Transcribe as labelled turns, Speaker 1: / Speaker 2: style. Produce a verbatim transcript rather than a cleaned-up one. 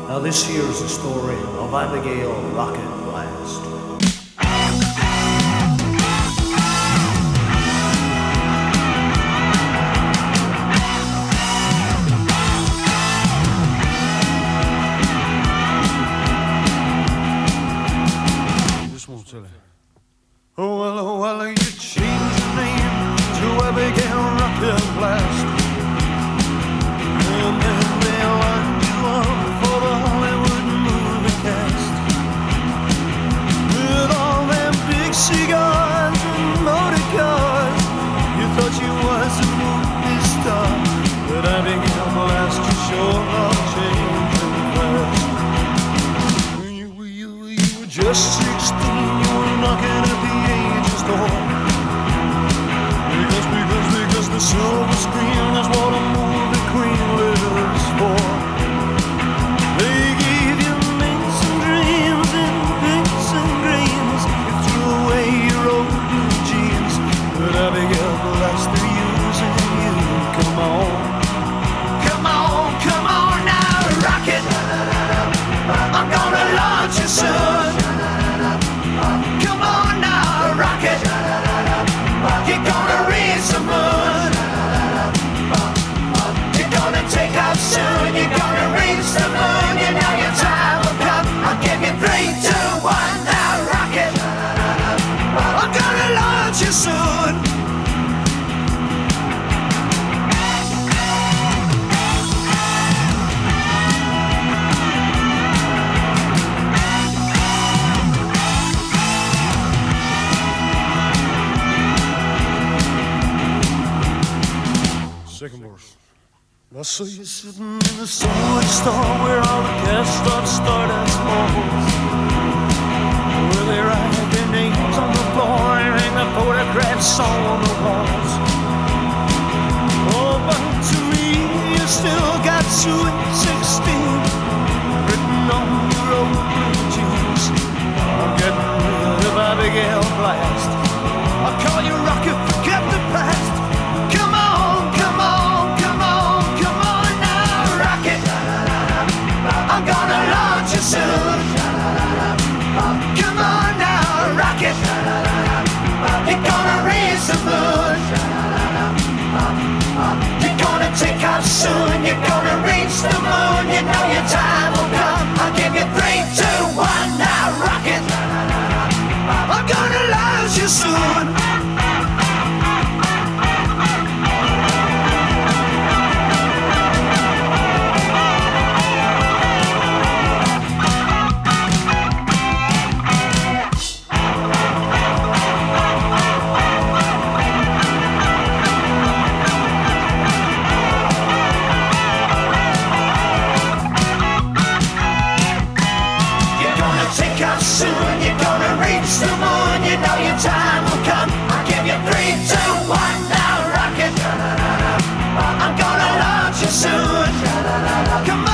Speaker 1: Now this here's the story of Abigail Rocket Blast.
Speaker 2: This one's silly. Oh well, oh well, you changed your name to Abigail Rocket Blast, and then they lined you up for the Hollywood movie cast. With all them big cigars and motor cars, you thought you was a movie star, but Abigail Blast, you sure are changing fast. You, you, you were just sixteen, you were knocking at the age's door. Because, because, because the silver screen is what a movie queen lives for. They gave you minks and dreams and pinks and greens. You threw away your old blue jeans, but Abigail Blast, they're using you. Come on, come on, come on now, rocket. I'm gonna launch you soon. Come on now, rocket. You're gonna reach the moon. You're gonna take off soon. You're gonna reach the moon. You know your time will come. I'll give you three, two, one, now rocket. I'm gonna launch you soon. Second verse. I saw you sitting in the sandwich store where all the cast start start as malls, where they write their names on the floor and hang the photographs on the walls. Oh, but to me you still got Sweet sixteen written on your old blue jeans. I'm getting rid of Abigail Blast. I'll call you Rocket, forget the past. Come on, come on, come on, come on now, rocket. I'm gonna launch you soon. Come on now, rocket. You're gonna reach the moon. You're gonna take off soon. You're gonna reach the moon. You know your time will come. I'll give you three, two, one, now, rocket. I'm gonna launch you soon. Soon you're gonna reach the moon. You know your time will come. I'll give you three, two, one, now rocket. I'm gonna launch you soon. Come on.